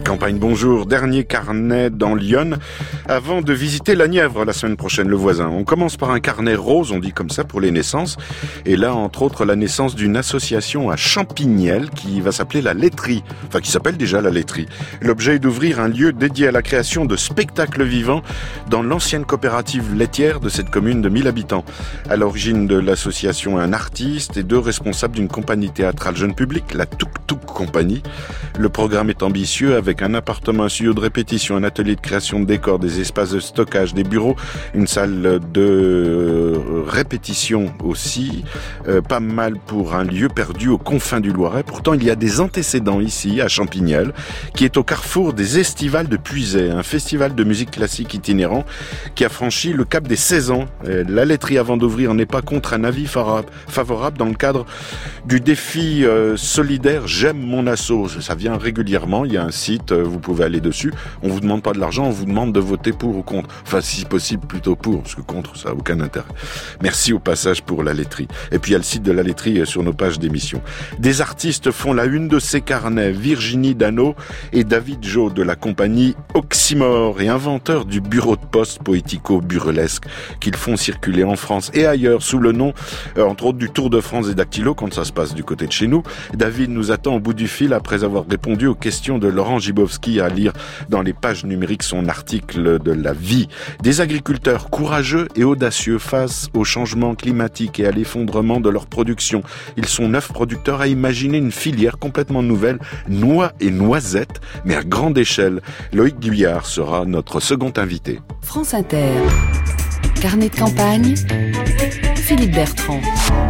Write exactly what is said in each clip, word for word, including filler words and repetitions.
Campagne, bonjour. Dernier carnet dans l'Yonne avant de visiter la Nièvre la semaine prochaine, le voisin. On commence par un carnet rose, on dit comme ça, pour les naissances. Et là, entre autres, la naissance d'une association à Champignelles qui va s'appeler la Laiterie. Enfin, qui s'appelle déjà la Laiterie. L'objet est d'ouvrir un lieu dédié à la création de spectacles vivants dans l'ancienne coopérative laitière de cette commune de mille habitants. À l'origine de l'association, un artiste et deux responsables d'une compagnie théâtrale jeune public, la Tuk Tuk Compagnie. Le programme est ambitieux avec un appartement, un studio de répétition, un atelier de création de décors, des espaces de stockage, des bureaux, une salle de répétition aussi. Euh, pas mal pour un lieu perdu aux confins du Loiret. Pourtant, il y a des antécédents ici, à Champignelles, qui est au carrefour des Estivales de Puisaye, un festival de musique classique itinérant qui a franchi le cap des seize ans. La laiterie, avant d'ouvrir, n'est pas contre un avis favorable dans le cadre du défi euh, solidaire J'aime mon asso. Ça vient régulièrement, il y a un site, euh, vous pouvez aller dessus. On vous demande pas de l'argent, on vous demande de voter pour ou contre. Enfin, si possible, plutôt pour, parce que contre, ça a aucun intérêt. Merci au passage pour la laiterie. Et puis il y a le site de la laiterie sur nos pages d'émission. Des artistes font la une de ces carnets, Virginie Dano et David Jo de la compagnie Oxymore et inventeurs du bureau de poste poético-burlesque qu'ils font circuler en France et ailleurs sous le nom, euh, entre autres, du Tour de France des dactylos quand ça se passe du côté de chez nous. David nous attend au bout du fil après avoir répondu aux questions de Laurent Gibowski, à lire dans les pages numériques son article de La Vie. Des agriculteurs courageux et audacieux face au changement climatique et à l'effondrement de leur production. Ils sont neuf producteurs à imaginer une filière complètement nouvelle, noix et noisettes, mais à grande échelle. Loïc Guyard sera notre second invité. France Inter. Carnet de campagne. Philippe Bertrand.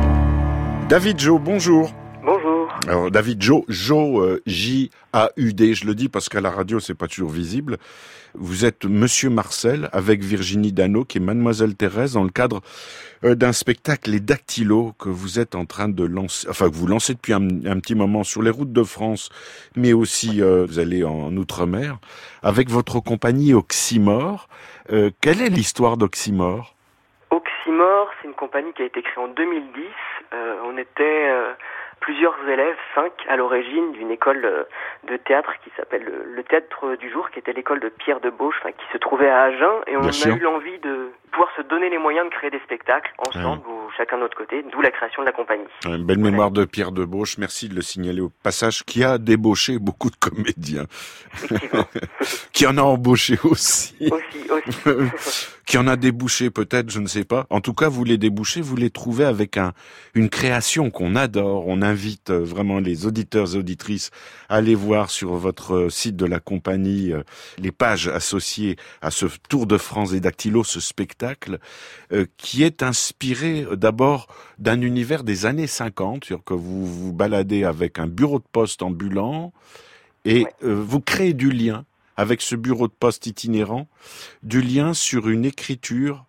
David Jo, bonjour. Bonjour. Alors David Jo, Jo, euh, J A U D, je le dis parce qu'à la radio c'est pas toujours visible. Vous êtes Monsieur Marcel avec Virginie Dano qui est Mademoiselle Thérèse dans le cadre euh, d'un spectacle Les Dactylos que vous êtes en train de lancer, enfin que vous lancez depuis un, un petit moment sur les routes de France, mais aussi euh, vous allez en Outre-mer avec votre compagnie Oxymore. Euh, quelle est l'histoire d'Oxymore ? Oxymore, c'est une compagnie qui a été créée en deux mille dix. Euh, on était euh, plusieurs élèves, cinq à l'origine d'une école euh, de théâtre qui s'appelle le, le Théâtre du Jour, qui était l'école de Pierre de Bauche, enfin, qui se trouvait à Agen, et on Bien a sûr. eu l'envie de pouvoir se donner les moyens de créer des spectacles ensemble, mmh. ou chacun de notre côté, d'où la création de la compagnie. Une belle Ouais. mémoire de Pierre de Bauche, merci de le signaler au passage, qui a débauché beaucoup de comédiens. Effectivement. Qui en a embauché aussi. aussi, aussi. Qui en a débouché peut-être, je ne sais pas. En tout cas, vous les débouchez, vous les trouvez avec un, une création qu'on adore. On invite vraiment les auditeurs et auditrices à aller voir sur votre site de la compagnie euh, les pages associées à ce Tour de France des dactylos, ce spectacle, euh, qui est inspiré euh, d'abord d'un univers des années cinquante, c'est-à-dire que vous vous baladez avec un bureau de poste ambulant et Ouais. euh, vous créez du lien avec ce bureau de poste itinérant, du lien sur une écriture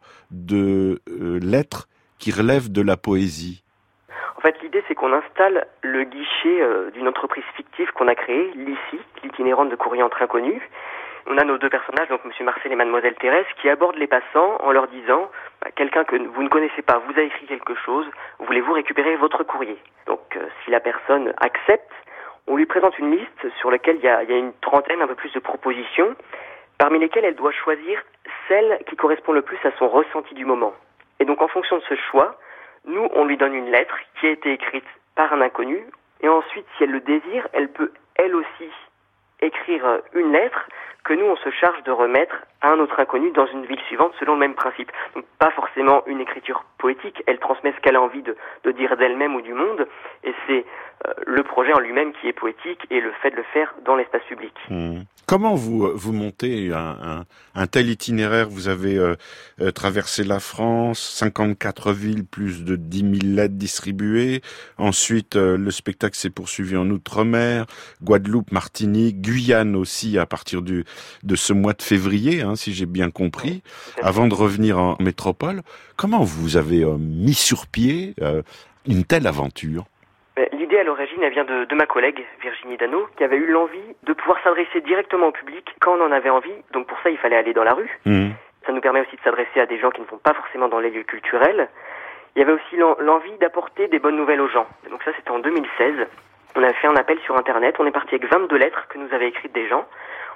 de euh, lettres qui relève de la poésie. En fait, l'idée, c'est qu'on installe le guichet euh, d'une entreprise fictive qu'on a créée, l'I C I, l'itinérante de courrier entre inconnus. On a nos deux personnages, donc Monsieur Marcel et Mademoiselle Thérèse, qui abordent les passants en leur disant bah, « Quelqu'un que vous ne connaissez pas vous a écrit quelque chose, voulez-vous récupérer votre courrier ?» Donc, euh, si la personne accepte, on lui présente une liste sur laquelle il y a, il y a une trentaine, un peu plus de propositions, parmi lesquelles elle doit choisir celle qui correspond le plus à son ressenti du moment. Et donc, en fonction de ce choix, nous, on lui donne une lettre qui a été écrite par un inconnu, et ensuite, si elle le désire, elle peut, elle aussi, écrire une lettre que nous, on se charge de remettre à un autre inconnu dans une ville suivante selon le même principe. Donc, pas forcément une écriture poétique, elle transmet ce qu'elle a envie de, de dire d'elle-même ou du monde, et c'est euh, le projet en lui-même qui est poétique et le fait de le faire dans l'espace public. Mmh. Comment vous vous montez un, un, un tel itinéraire ? Vous avez euh, euh, traversé la France, cinquante-quatre villes, plus de dix mille lettres distribuées. Ensuite, euh, le spectacle s'est poursuivi en Outre-mer, Guadeloupe, Martinique, Guyane aussi à partir du, de ce mois de février, hein, si j'ai bien compris, oui, avant de revenir en métropole. Comment vous avez euh, mis sur pied euh, une telle aventure ? L'idée à l'origine, elle vient de, de ma collègue Virginie Dano, qui avait eu l'envie de pouvoir s'adresser directement au public quand on en avait envie. Donc pour ça, il fallait aller dans la rue. Mmh. Ça nous permet aussi de s'adresser à des gens qui ne vont pas forcément dans les lieux culturels. Il y avait aussi l'envie d'apporter des bonnes nouvelles aux gens. Donc ça, c'était en deux mille seize. On a fait un appel sur Internet. On est parti avec vingt-deux lettres que nous avaient écrites des gens.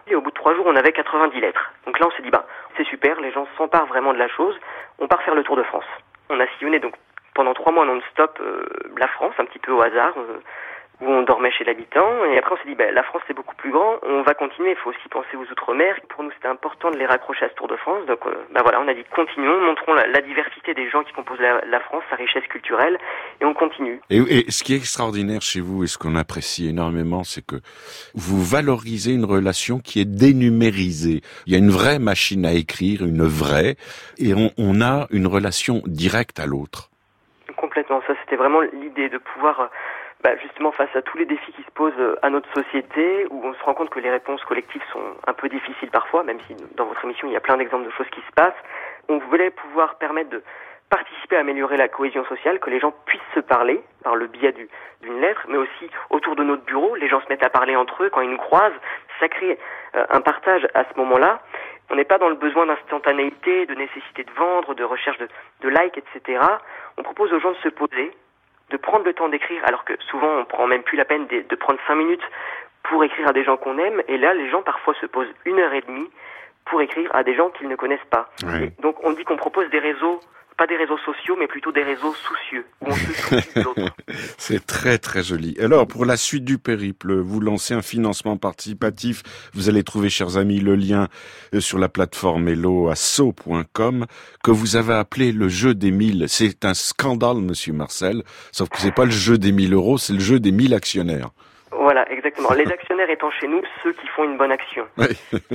Et au bout de trois jours, on avait quatre-vingt-dix lettres. Donc là, on s'est dit, bah, c'est super, les gens s'emparent vraiment de la chose, on part faire le Tour de France. On a sillonné donc pendant trois mois non-stop euh, la France, un petit peu au hasard, euh, où on dormait chez l'habitant. Et après, on s'est dit, bah, la France, c'est beaucoup plus grand, on va continuer, il faut aussi penser aux Outre-mer. Pour nous, c'était important de les raccrocher à ce Tour de France. Donc, euh, bah voilà, on a dit, continuons, montrons la, la diversité des gens qui composent la, la France, sa richesse culturelle, et on continue. Et, et ce qui est extraordinaire chez vous, et ce qu'on apprécie énormément, c'est que vous valorisez une relation qui est dénumérisée. Il y a une vraie machine à écrire, une vraie, et on, on a une relation directe à l'autre. Complètement, ça c'était vraiment l'idée de pouvoir... Bah justement face à tous les défis qui se posent à notre société, où on se rend compte que les réponses collectives sont un peu difficiles parfois, même si dans votre émission il y a plein d'exemples de choses qui se passent, on voulait pouvoir permettre de participer à améliorer la cohésion sociale, que les gens puissent se parler par le biais du, d'une lettre, mais aussi autour de notre bureau, les gens se mettent à parler entre eux quand ils nous croisent, ça crée euh, un partage à ce moment-là. On n'est pas dans le besoin d'instantanéité, de nécessité de vendre, de recherche de, de likes, et cetera. On propose aux gens de se poser, de prendre le temps d'écrire, alors que souvent on prend même plus la peine de, de prendre cinq minutes pour écrire à des gens qu'on aime, et là les gens parfois se posent une heure et demie pour écrire à des gens qu'ils ne connaissent pas. Ouais. Et donc on dit qu'on propose des réseaux, pas des réseaux sociaux, mais plutôt des réseaux soucieux, où on se soucie de l'autre. C'est très très joli. Alors pour la suite du périple, vous lancez un financement participatif, vous allez trouver, chers amis, le lien sur la plateforme hello asso point com que vous avez appelé le jeu des mille. C'est un scandale, monsieur Marcel, sauf que c'est pas le jeu des mille euros, c'est le jeu des mille actionnaires. Voilà, exactement. Les actionnaires étant chez nous ceux qui font une bonne action. Oui.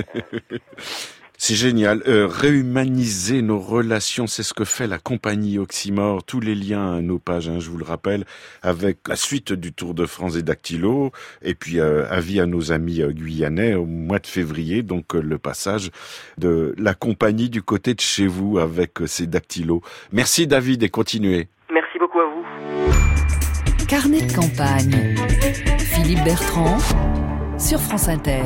C'est génial. Euh, réhumaniser nos relations, c'est ce que fait la compagnie Oxymore. Tous les liens à nos pages, hein, je vous le rappelle, avec la suite du Tour de France et Dactylo. Et puis, euh, avis à nos amis euh, guyanais au mois de février. Donc, euh, le passage de la compagnie du côté de chez vous avec euh, ces Dactylos. Merci David et continuez. Merci beaucoup à vous. Carnet de campagne. Philippe Bertrand sur France Inter.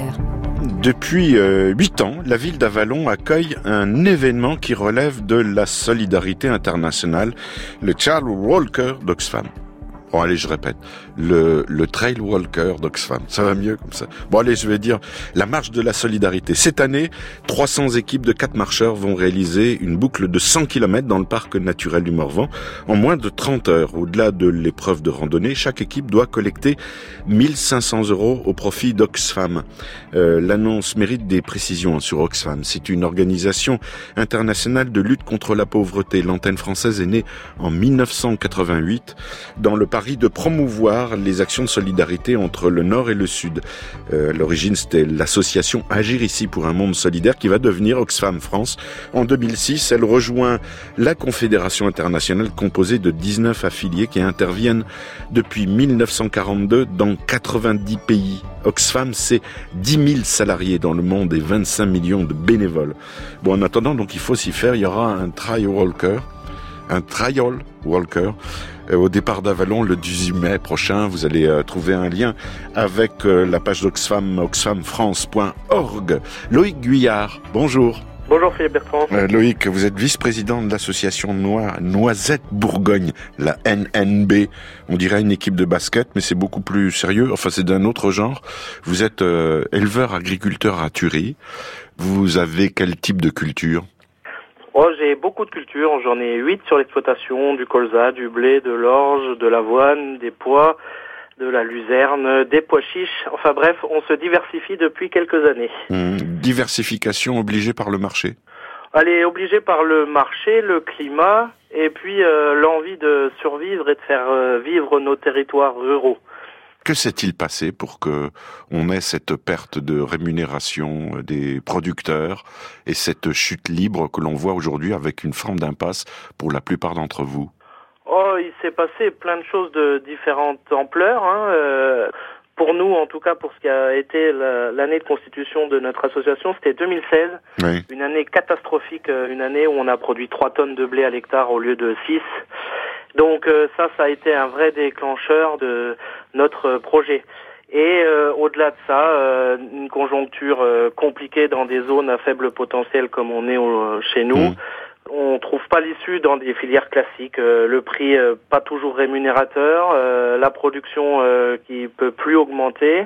Depuis euh, huit ans, la ville d'Avallon accueille un événement qui relève de la solidarité internationale, le Trail Walker d'Oxfam. Bon, allez, je répète, le, le Trail Walker d'Oxfam. Ça va mieux comme ça. Bon, allez, je vais dire la marche de la solidarité. Cette année, trois cents équipes de quatre marcheurs vont réaliser une boucle de cent kilomètres dans le parc naturel du Morvan en moins de trente heures. Au-delà de l'épreuve de randonnée, chaque équipe doit collecter mille cinq cents euros au profit d'Oxfam. Euh, l'annonce mérite des précisions sur Oxfam. C'est une organisation internationale de lutte contre la pauvreté. L'antenne française est née en mille neuf cent quatre-vingt-huit dans le pari de promouvoir les actions de solidarité entre le Nord et le Sud. Euh, à l'origine, c'était l'association Agir ici pour un monde solidaire qui va devenir Oxfam France. En deux mille six, elle rejoint la Confédération internationale composée de dix-neuf affiliés qui interviennent depuis mille neuf cent quarante-deux dans quatre-vingt-dix pays. Oxfam, c'est dix mille salariés dans le monde et vingt-cinq millions de bénévoles. Bon, en attendant, donc il faut s'y faire. Il y aura un Trail Walker, un Trial Walker, euh, au départ d'Avallon le dix-huit mai prochain. Vous allez euh, trouver un lien avec euh, la page d'Oxfam, oxfam france point org. Loïc Guyard, bonjour. Bonjour Philippe Bertrand. Euh, Loïc, vous êtes vice-président de l'association Noi- Noisette Bourgogne, la N N B. On dirait une équipe de basket, mais c'est beaucoup plus sérieux. Enfin, c'est d'un autre genre. Vous êtes euh, éleveur-agriculteur à Thury. Vous avez quel type de culture ? Oh, j'ai beaucoup de cultures. J'en ai huit sur l'exploitation, du colza, du blé, de l'orge, de l'avoine, des pois, de la luzerne, des pois chiches. Enfin bref, on se diversifie depuis quelques années. Hum, diversification obligée par le marché. Elle est obligée par le marché, le climat, et puis euh, l'envie de survivre et de faire euh, vivre nos territoires ruraux. Que s'est-il passé pour que on ait cette perte de rémunération des producteurs et cette chute libre que l'on voit aujourd'hui avec une forme d'impasse pour la plupart d'entre vous ? Oh, il s'est passé plein de choses de différentes ampleurs, hein. Euh, pour nous, en tout cas, pour ce qui a été la, l'année de constitution de notre association, c'était deux mille seize, oui. Une année catastrophique, une année où on a produit trois tonnes de blé à l'hectare au lieu de six. Donc euh, ça, ça a été un vrai déclencheur de notre projet. Et euh, au-delà de ça, euh, une conjoncture euh, compliquée dans des zones à faible potentiel comme on est au, chez nous. Mmh. On trouve pas l'issue dans des filières classiques. Euh, le prix euh, pas toujours rémunérateur, euh, la production euh, qui peut plus augmenter.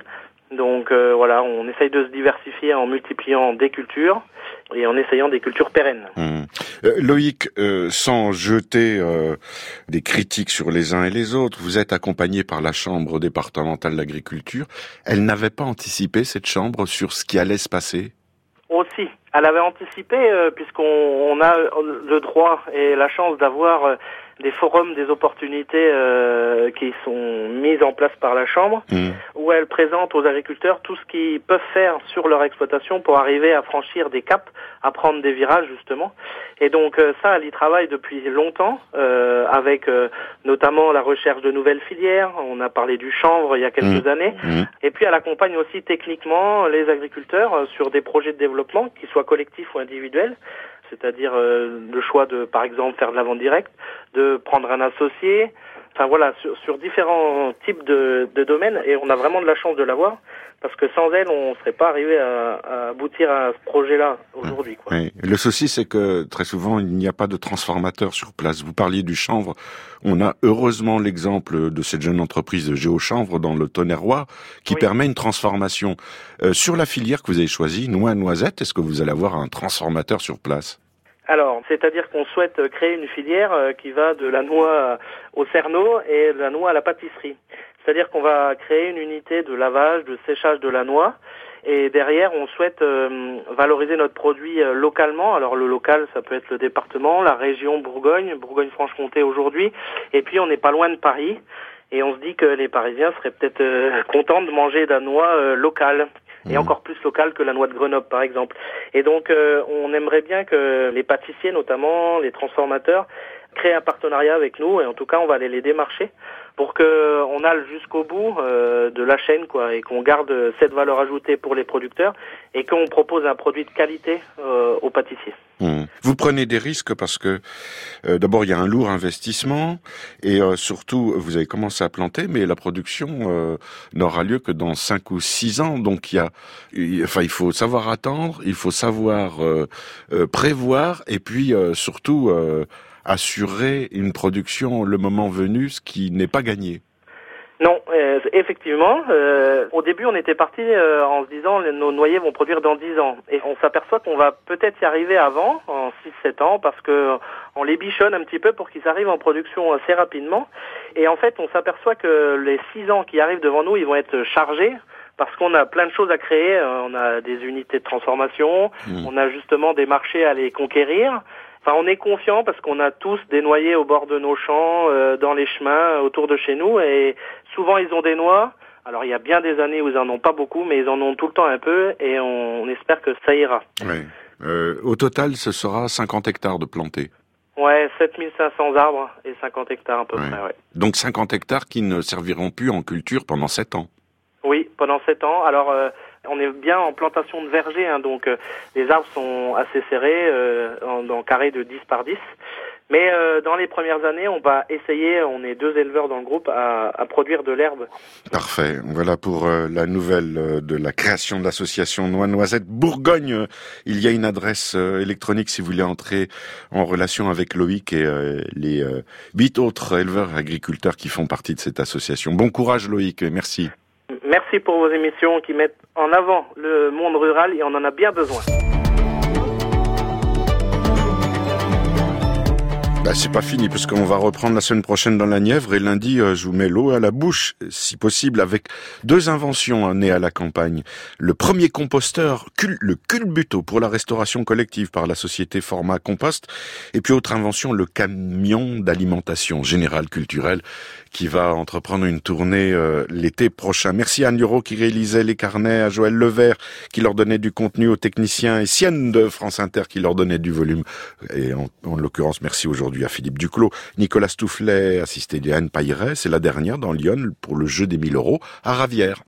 Donc euh, voilà, on essaye de se diversifier en multipliant des cultures et en essayant des cultures pérennes. Mmh. Euh, Loïc, euh, sans jeter euh, des critiques sur les uns et les autres, vous êtes accompagné par la Chambre départementale d'agriculture. Elle n'avait pas anticipé, cette Chambre, sur ce qui allait se passer ? Aussi, elle avait anticipé euh, puisqu'on on a le droit et la chance d'avoir euh, des forums, des opportunités euh, qui sont mises en place par la Chambre, mmh. où elle présente aux agriculteurs tout ce qu'ils peuvent faire sur leur exploitation pour arriver à franchir des caps, à prendre des virages justement. Et donc euh, ça, elle y travaille depuis longtemps, euh, avec euh, notamment la recherche de nouvelles filières. On a parlé du chanvre il y a quelques mmh. années. Mmh. Et puis elle accompagne aussi techniquement les agriculteurs euh, sur des projets de développement, qu'ils soient collectifs ou individuels. C'est-à-dire euh, le choix de, par exemple, faire de la vente directe, de prendre un associé, enfin voilà, sur, sur différents types de, de domaines, et on a vraiment de la chance de l'avoir, parce que sans elle, on ne serait pas arrivé à, à aboutir à ce projet-là aujourd'hui, quoi. Oui. Le souci, c'est que très souvent, il n'y a pas de transformateur sur place. Vous parliez du chanvre. On a heureusement l'exemple de cette jeune entreprise de Géochanvre dans le Tonnerrois qui oui. permet une transformation. Euh, sur la filière que vous avez choisie, noix noisette, est-ce que vous allez avoir un transformateur sur place ? Alors, c'est-à-dire qu'on souhaite créer une filière qui va de la noix au cerneau et de la noix à la pâtisserie. C'est-à-dire qu'on va créer une unité de lavage, de séchage de la noix, et derrière, on souhaite euh, valoriser notre produit euh, localement. Alors le local, ça peut être le département, la région Bourgogne, Bourgogne-Franche-Comté aujourd'hui, et puis on n'est pas loin de Paris, et on se dit que les Parisiens seraient peut-être euh, contents de manger de la noix euh, locale. Et mmh. encore plus locale que la noix de Grenoble, par exemple. Et donc, euh, on aimerait bien que les pâtissiers, notamment les transformateurs, créent un partenariat avec nous. Et en tout cas, on va aller les démarcher pour que on aille jusqu'au bout euh, de la chaîne, quoi, et qu'on garde cette valeur ajoutée pour les producteurs et qu'on propose un produit de qualité euh, aux pâtissiers. Mmh. Vous prenez des risques parce que euh, d'abord il y a un lourd investissement et euh, surtout vous avez commencé à planter, mais la production euh, n'aura lieu que dans cinq ou six ans. Donc il y a, il, enfin il faut savoir attendre, il faut savoir euh, euh, prévoir et puis euh, surtout euh, assurer une production le moment venu, ce qui n'est pas gagné. Non, euh, effectivement. Euh, au début, on était parti euh, en se disant nos noyers vont produire dans dix ans, et on s'aperçoit qu'on va peut-être y arriver avant, en six sept ans, parce que on les bichonne un petit peu pour qu'ils arrivent en production assez rapidement. Et en fait, on s'aperçoit que les six ans qui arrivent devant nous, ils vont être chargés. Parce qu'on a plein de choses à créer, on a des unités de transformation, mmh. on a justement des marchés à les conquérir. Enfin, on est confiant parce qu'on a tous des noyers au bord de nos champs, euh, dans les chemins, autour de chez nous, et souvent ils ont des noix. Alors il y a bien des années où ils en ont pas beaucoup, mais ils en ont tout le temps un peu, et on, on espère que ça ira. Oui. Euh, au total, ce sera cinquante hectares de plantés. Ouais, sept mille cinq cents arbres et cinquante hectares à peu ouais. près, ouais. Donc cinquante hectares qui ne serviront plus en culture pendant sept ans. Oui, pendant sept ans. Alors, euh, on est bien en plantation de verger, hein, donc euh, les arbres sont assez serrés, euh, en, en carré de dix par dix. Mais euh, dans les premières années, on va essayer, on est deux éleveurs dans le groupe, à, à produire de l'herbe. Parfait. Voilà pour euh, la nouvelle euh, de la création de l'association Noix Noisette Bourgogne. Il y a une adresse euh, électronique si vous voulez entrer en relation avec Loïc et euh, les euh, huit autres éleveurs et agriculteurs qui font partie de cette association. Bon courage Loïc, merci. Merci pour vos émissions qui mettent en avant le monde rural et on en a bien besoin. Bah, c'est pas fini parce qu'on va reprendre la semaine prochaine dans la Nièvre et lundi euh, je vous mets l'eau à la bouche si possible avec deux inventions nées à la campagne. Le premier composteur, cul, le culbuto pour la restauration collective par la société Format Compost, et puis autre invention, le camion d'alimentation générale culturelle qui va entreprendre une tournée euh, l'été prochain. Merci à Anne Lureau qui réalisait les carnets, à Joël Levert qui leur donnait du contenu, aux techniciens, et Sienne de France Inter qui leur donnait du volume. Et en, en l'occurrence, merci aujourd'hui à Philippe Duclos, Nicolas Stoufflet, assisté d'Anne Pailleret, c'est la dernière dans Lyon pour le jeu des mille euros à Ravière.